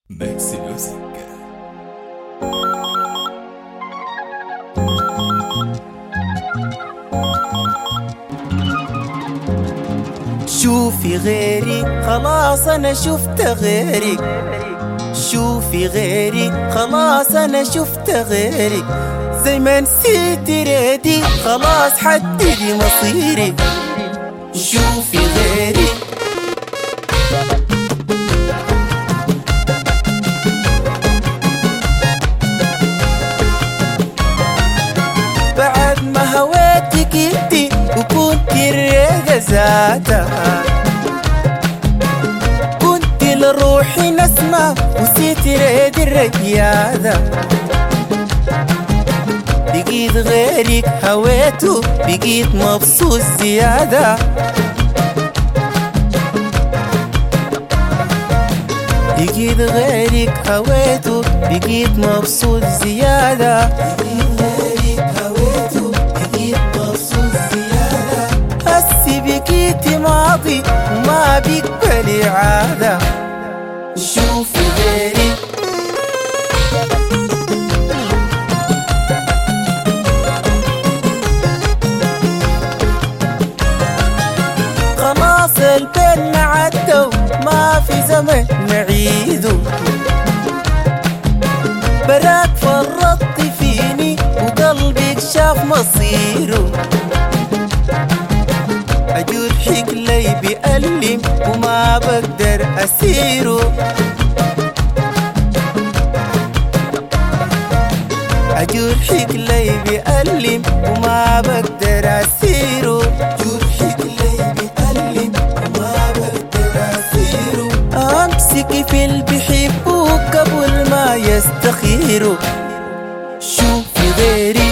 Maxi Music. شوفي غيري خلاص أنا شفت غيري، شوفي غيري خلاص أنا شفت غيري، زي ما نسيت ريدي خلاص حددي مصيري. شوفي غيري بعد ما هويتك انتي وكنت الريدة ذاتها، كنت لروحي نسمة وسيت ريد الرياضة، بقيت غيرك هويته بقيت مبسوط زيادة، بقيت غيرك هويته بقيت مبسوط زيادة، بقيت غيرك هويته بقيت مبسوط زيادة، هسي بقيت ماضي وما بيقبل عادة. شوفي غيري خلاص البين عدى وما في زمن نعيده، براك فرطت فيني وقلبك شاف مصيره، أجرحك لي بألم وما بقدر أسيره، أجرحك لي بألم وما بقدر أسيره، جرحك لي بألم وما بقدر أسيره، أمسك في اللي بيحبوك قبل ما يستخيروا. شوفي غيري